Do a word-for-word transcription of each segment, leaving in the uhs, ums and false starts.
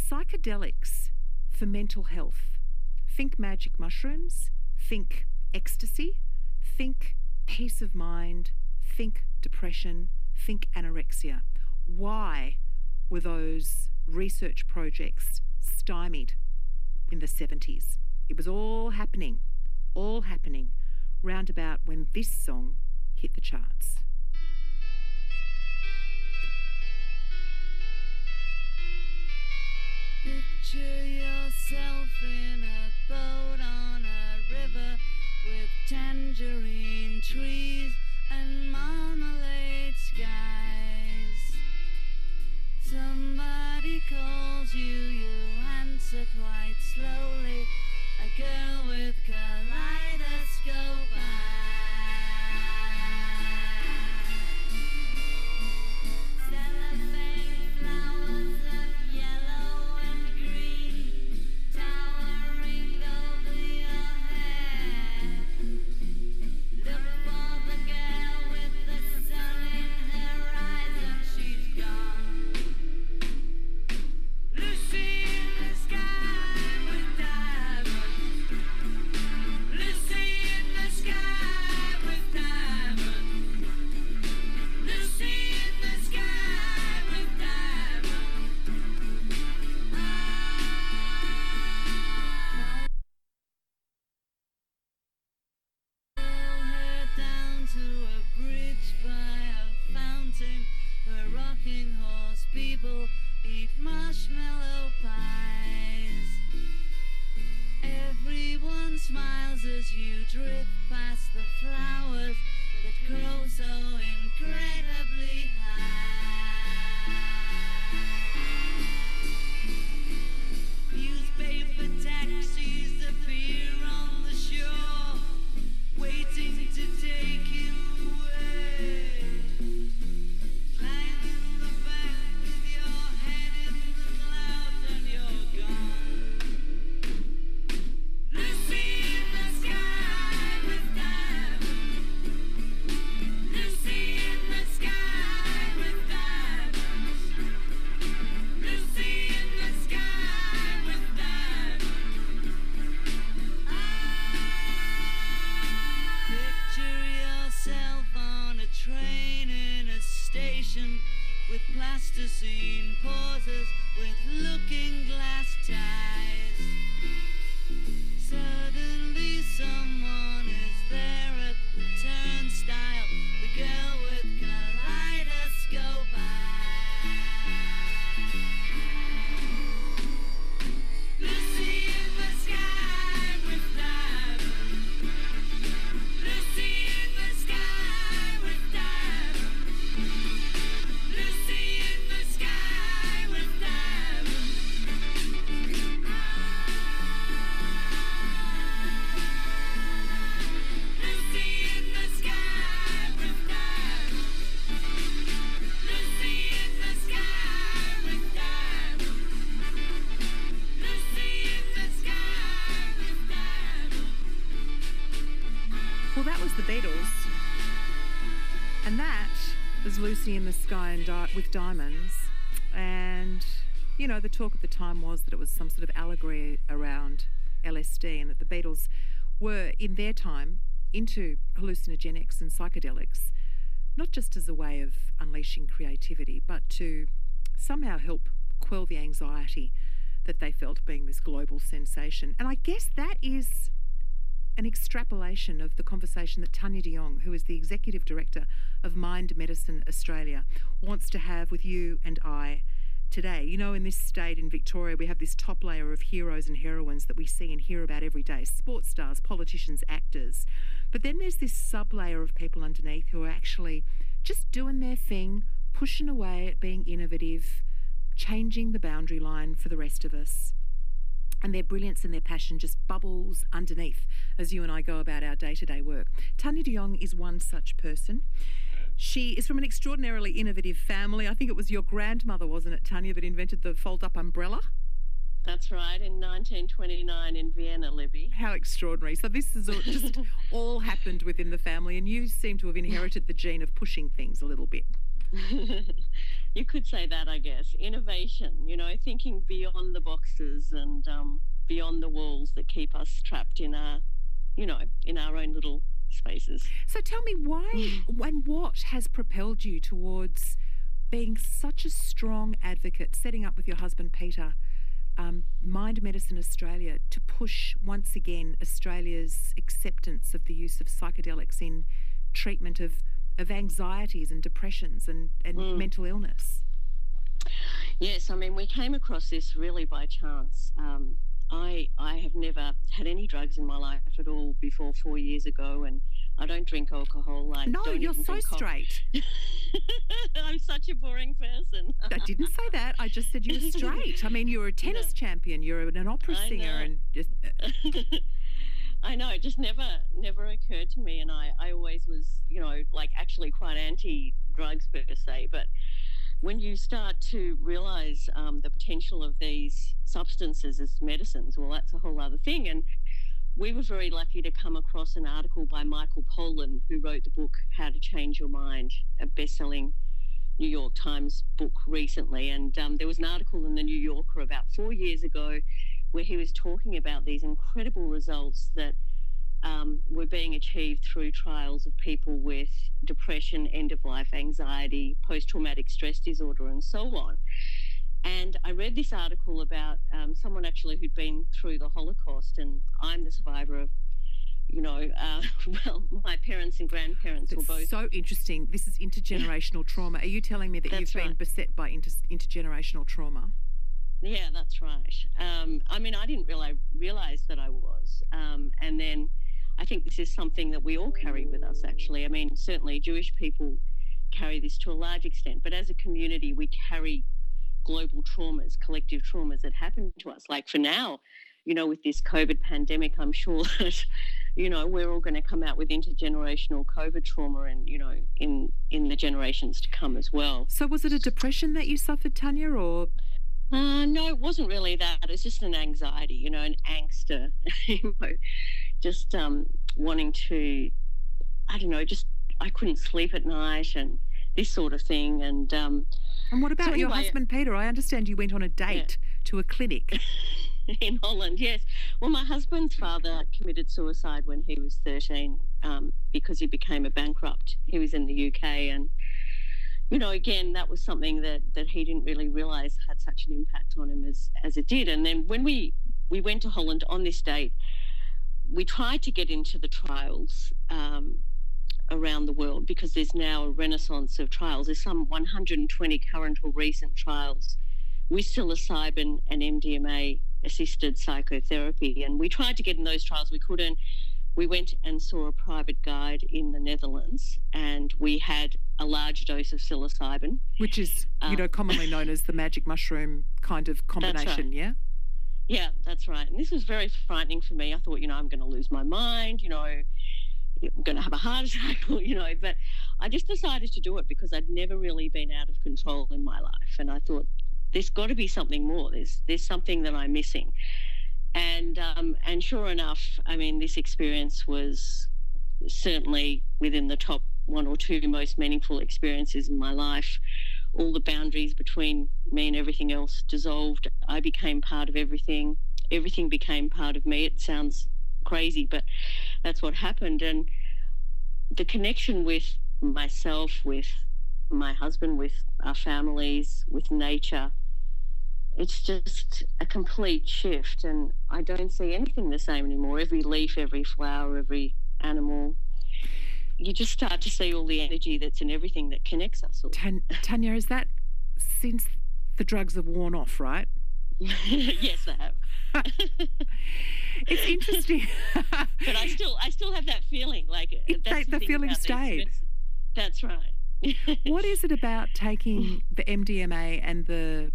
Psychedelics for mental health. Think magic mushrooms, think ecstasy, think peace of mind, think depression, think anorexia. Why were those research projects stymied in the seventies? It was all happening, all happening, round about when this song hit the charts. Picture yourself in a boat on a river with tangerine trees and marmalade skies. Somebody calls you, you answer quite slowly. A girl with kaleidoscope eyes. Cellophane flowers of yellow and green towering over your head. Look for the girl with the sun in her eyes and she's gone. Lucy in the sky with diamonds. Lucy in the sky with diamonds. Lucy in the sky with diamonds. Follow her down to a bridge by a fountain where rocking horse people eat marshmallow pies. Everyone smiles as you drift past the flowers that grow so incredibly high. Newspaper taxis appear on the shore, waiting to take you away. Lying in the back with your head in the clouds and you're gone. Lucy in the sky with diamonds. Lucy in the sky with diamonds. Lucy in the sky with diamonds. Picture yourself on a train in a station with plasticine pauses with looking glass ties. Suddenly someone is there at the turnstile, the girl with kaleidoscope eyes. Lucy in the sky with diamonds. Lucy in the sky with diamonds. Lucy in the sky with diamonds. Lucy in the sky with diamonds. Lucy in the sky with diamonds. Lucy in the sky with diamonds. Well, that was the Beatles. And that was Lucy in the Sky and Di- with Diamonds. And, you know, the talk at the time was that it was some sort of allegory around L S D and that the Beatles were, in their time, into hallucinogenics and psychedelics, not just as a way of unleashing creativity, but to somehow help quell the anxiety that they felt being this global sensation. And I guess that is an extrapolation of the conversation that Tanya de Jong, who is the Executive Director of Mind Medicine Australia, wants to have with you and I today. You know, in this state in Victoria, we have this top layer of heroes and heroines that we see and hear about every day, sports stars, politicians, actors. But then there's this sub-layer of people underneath who are actually just doing their thing, pushing away at being innovative, changing the boundary line for the rest of us. And their brilliance and their passion just bubbles underneath as you and I go about our day-to-day work. Tanya de Jong is one such person. She is from an extraordinarily innovative family. I think it was your grandmother, wasn't it, Tanya, that invented the fold-up umbrella? That's right, in nineteen twenty-nine in Vienna, Libby. How extraordinary. So this is all, just all happened within the family, and you seem to have inherited the gene of pushing things a little bit. you could say that, I guess. Innovation, you know, thinking beyond the boxes and um, beyond the walls that keep us trapped in our, you know, in our own little spaces. So tell me why and what has propelled you towards being such a strong advocate, setting up with your husband Peter, um, Mind Medicine Australia, to push once again Australia's acceptance of the use of psychedelics in treatment of, of anxieties and depressions and, and Mm. mental illness? Yes, I mean, we came across this really by chance. Um, I I have never had any drugs in my life at all before four years ago, and I don't drink alcohol. I No, don't you're even so drink co- straight. I'm such a boring person. I didn't say that. I just said you were straight. I mean, you're a tennis champion. You're an opera I singer, know. and just, I know, it just never never occurred to me, and I, I always was, you know, like actually quite anti-drugs per se, but when you start to realise um, the potential of these substances as medicines, well, that's a whole other thing. And we were very lucky to come across an article by Michael Pollan, who wrote the book How to Change Your Mind, a best-selling New York Times book recently. And um, there was an article in the New Yorker about four years ago where he was talking about these incredible results that um, were being achieved through trials of people with depression, end-of-life anxiety, post-traumatic stress disorder, and so on. And I read this article about um, someone actually who'd been through the Holocaust, and I'm the survivor of, you know, uh, well, my parents and grandparents it's were both. so interesting. This is intergenerational trauma. Are you telling me that That's you've been right. beset by inter- intergenerational trauma? Yeah, that's right. Um, I mean, I didn't realize realize that I was, um, and then I think this is something that we all carry with us. Actually, I mean, certainly Jewish people carry this to a large extent, but as a community, we carry global traumas, collective traumas that happen to us. Like for now, you know, with this COVID pandemic, I'm sure that, you know, we're all going to come out with intergenerational COVID trauma, and you know, in in the generations to come as well. So was it a depression that you suffered, Tanya, or? Uh, no, it wasn't really that. It's just an anxiety, you know, an angst, uh, you know, just um, wanting to, I don't know, just I couldn't sleep at night and this sort of thing. And um, And what about So your anyway- husband, Peter? I understand you went on a date to a clinic. in Holland, yes. Well, my husband's father committed suicide when he was thirteen um, because he became a bankrupt. He was in the U K, and you know, again, that was something that that he didn't really realise had such an impact on him as as it did. And then when we we went to Holland on this date, we tried to get into the trials um, around the world because there's now a renaissance of trials. There's some one hundred twenty current or recent trials with psilocybin and M D M A assisted psychotherapy, and we tried to get in those trials. We couldn't. We went and saw a private guide in the Netherlands, and we had a large dose of psilocybin. Which is, you Um, know, commonly known as the magic mushroom kind of combination, yeah? Yeah, that's right. And this was very frightening for me. I thought, you know, I'm going to lose my mind, you know, I'm going to have a heart attack, or, you know, but I just decided to do it because I'd never really been out of control in my life. And I thought, there's got to be something more. There's there's something that I'm missing. And um, and sure enough, I mean, this experience was certainly within the top one or two most meaningful experiences in my life. All the boundaries between me and everything else dissolved. I became part of everything. Everything became part of me. It sounds crazy, but that's what happened. And the connection with myself, with my husband, with our families, with nature, it's just a complete shift, and I don't see anything the same anymore. Every leaf, every flower, every animal, you just start to see all the energy that's in everything that connects us all. Tan- Tanya, is that since the drugs have worn off, right? Yes, I have. It's interesting. But I still, I still have that feeling. Like It- that's the- the thing feeling about these stayed. medicines. That's right. What is it about taking the M D M A and the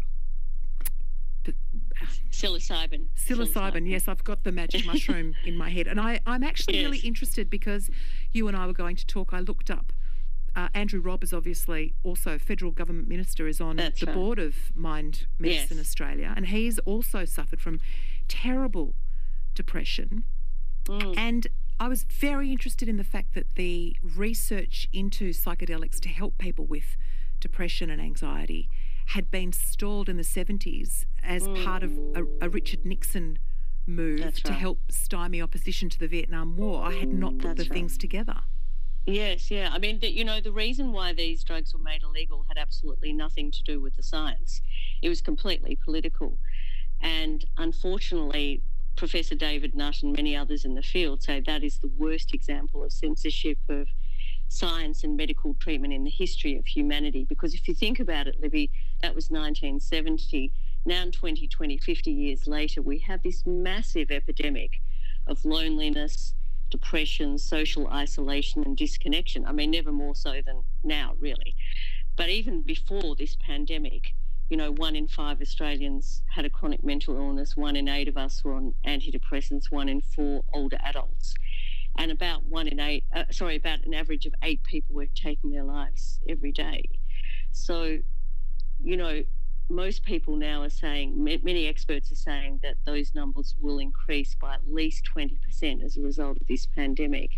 Psilocybin. psilocybin? Yes, I've got the magic mushroom in my head. And I, I'm actually really Yes. interested because you and I were going to talk. I looked up. Uh, Andrew Robb is obviously also federal government minister, is on That's the right. board of Mind Medicine Yes. Australia, and he's also suffered from terrible depression. Mm. And I was very interested in the fact that the research into psychedelics to help people with depression and anxiety had been stalled in the seventies as Mm. part of a, a Richard Nixon move That's to right. help stymie opposition to the Vietnam War. I had not put That's the right. things together. Yes, yeah. I mean, the, you know, the reason why these drugs were made illegal had absolutely nothing to do with the science. It was completely political. And unfortunately, Professor David Nutt and many others in the field say that is the worst example of censorship of science and medical treatment in the history of humanity. Because if you think about it, Libby, that was nineteen seventy. Now in twenty twenty, fifty years later, we have this massive epidemic of loneliness, depression, social isolation and disconnection. I mean, never more so than now, really. But even before this pandemic, you know, one in five Australians had a chronic mental illness, one in eight of us were on antidepressants, one in four older adults. And about one in eight, uh, sorry, about an average of eight people were taking their lives every day. So, you know, most people now are saying, ma- many experts are saying that those numbers will increase by at least twenty percent as a result of this pandemic.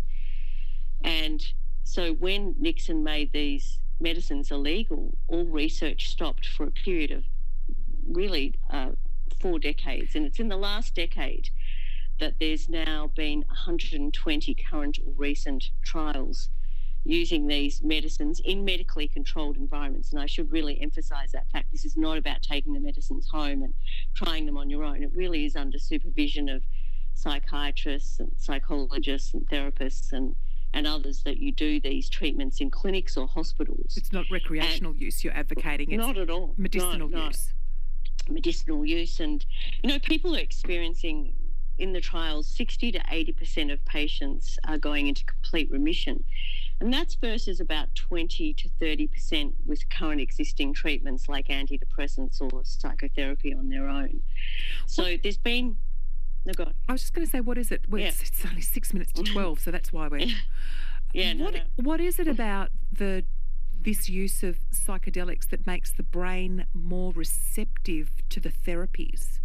And so when Nixon made these medicines illegal, all research stopped for a period of really uh, four decades. And it's in the last decade that there's now been one hundred twenty current or recent trials using these medicines in medically controlled environments. And I should really emphasise that fact. This is not about taking the medicines home and trying them on your own. It really is under supervision of psychiatrists and psychologists and therapists and, and others that you do these treatments in clinics or hospitals. It's not recreational use you're advocating. It's Not at all. medicinal No, no. use. Medicinal use. And, you know, people are experiencing in the trials, sixty to eighty percent of patients are going into complete remission. And that's versus about twenty to thirty percent with current existing treatments like antidepressants or psychotherapy on their own. So there's been, no, go on. I was just going to say, what is it? Well, Yeah. it's, it's only six minutes to twelve, so that's why we're... Yeah, no, what, no. what is it about the this use of psychedelics that makes the brain more receptive to the therapies?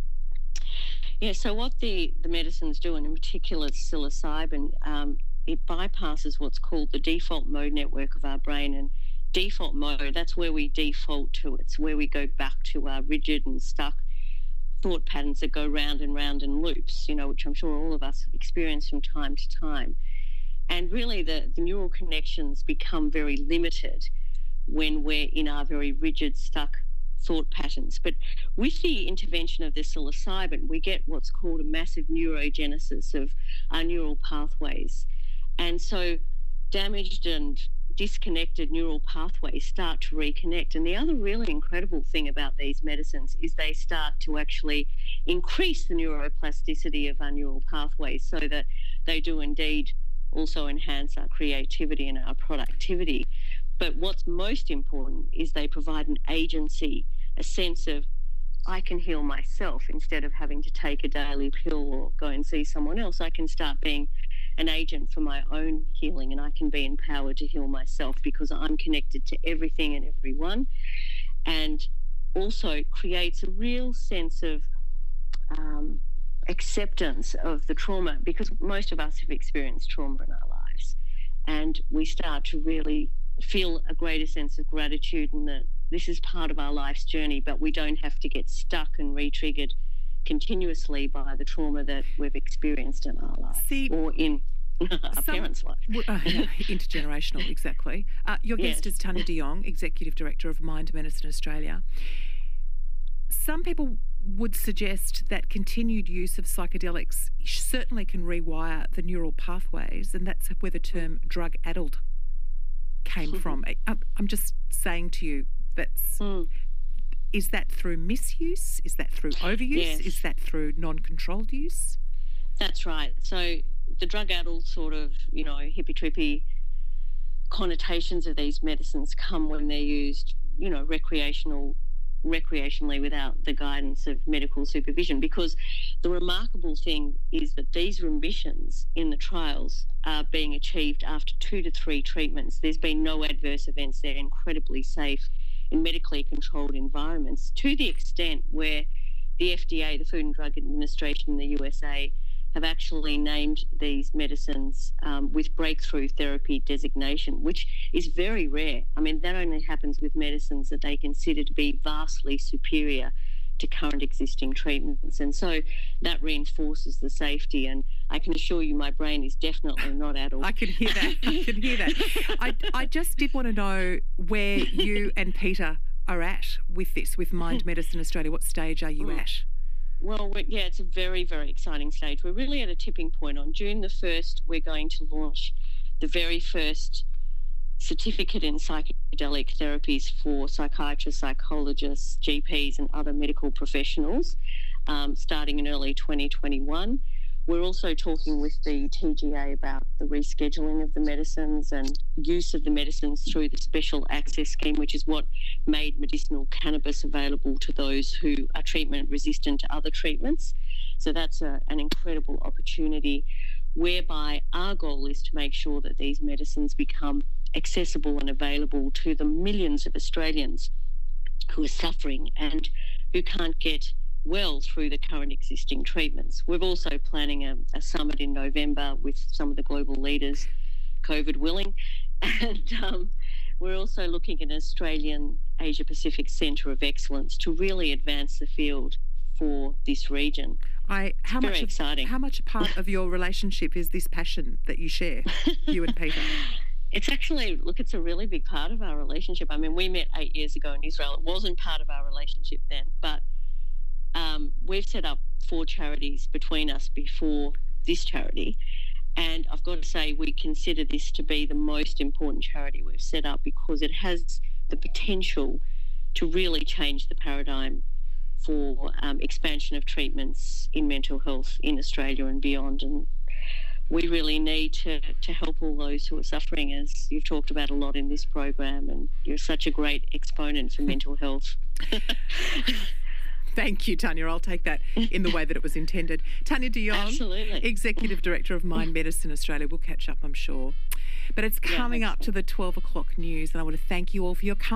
Yeah, so what the, the medicines do, and in particular psilocybin, um, it bypasses what's called the default mode network of our brain. And default mode, that's where we default to. It's where we go back to our rigid and stuck thought patterns that go round and round in loops, you know, which I'm sure all of us experience from time to time. And really the, the neural connections become very limited when we're in our very rigid, stuck thought patterns. But with the intervention of the psilocybin, we get what's called a massive neurogenesis of our neural pathways. And so damaged and disconnected neural pathways start to reconnect. And the other really incredible thing about these medicines is they start to actually increase the neuroplasticity of our neural pathways so that they do indeed also enhance our creativity and our productivity. But what's most important is they provide an agency, a sense of, I can heal myself instead of having to take a daily pill or go and see someone else. I can start being an agent for my own healing, and I can be empowered to heal myself because I'm connected to everything and everyone, and also creates a real sense of um, acceptance of the trauma, because most of us have experienced trauma in our lives, and we start to really feel a greater sense of gratitude and that this is part of our life's journey, but we don't have to get stuck and re-triggered continuously by the trauma that we've experienced in our lives. See, or in our some- parents' life. Well, uh, intergenerational, exactly. Uh, your guest Yes. is Tanya de Jong, Executive Director of Mind Medicine Australia. Some people would suggest that continued use of psychedelics certainly can rewire the neural pathways, and that's where the term drug-addled came from. I- I'm just saying to you, that's... Mm. Is that through misuse? Is that through overuse? Yes. Is that through non-controlled use? That's right. So the drug-addled sort of, you know, hippy-trippy connotations of these medicines come when they're used, you know, recreational, recreationally without the guidance of medical supervision. Because the remarkable thing is that these remissions in the trials are being achieved after two to three treatments. There's been no adverse events. They're incredibly safe in medically controlled environments, to the extent where the F D A, the Food and Drug Administration in the U S A, have actually named these medicines um, with breakthrough therapy designation, which is very rare. I mean, that only happens with medicines that they consider to be vastly superior to current existing treatments. And so that reinforces the safety. And I can assure you my brain is definitely not addled. I can hear that. I can hear that. I, I just did want to know where you and Peter are at with this, with Mind Medicine Australia. What stage are you at? Well, we- yeah, it's a very, very exciting stage. We're really at a tipping point. On June the first, we're going to launch the very first certificate in psychedelic therapies for psychiatrists, psychologists, G Ps and other medical professionals, um, starting in early twenty twenty-one. We're also talking with the T G A about the rescheduling of the medicines and use of the medicines through the Special Access Scheme, which is what made medicinal cannabis available to those who are treatment resistant to other treatments. So that's a, an incredible opportunity, whereby our goal is to make sure that these medicines become accessible and available to the millions of Australians who are suffering and who can't get well through the current existing treatments. We're also planning a, a summit in November with some of the global leaders, COVID willing, and um, we're also looking at an Australian Asia Pacific Centre of Excellence to really advance the field for this region. I how Very much of, exciting. How much a part of your relationship is this passion that you share, you and Peter? It's actually, look, it's a really big part of our relationship. I mean, we met eight years ago in Israel. It wasn't part of our relationship then, but um, we've set up four charities between us before this charity. And I've got to say, we consider this to be the most important charity we've set up because it has the potential to really change the paradigm for um, expansion of treatments in mental health in Australia and beyond. And we really need to, to help all those who are suffering, as you've talked about a lot in this program, and you're such a great exponent for mental health. Thank you, Tanya. I'll take that in the way that it was intended. Tanya de Jong, Absolutely. Executive Director of Mind Medicine Australia. We'll catch up, I'm sure. But it's Yeah, coming up thanks. to the twelve o'clock news, and I want to thank you all for your company.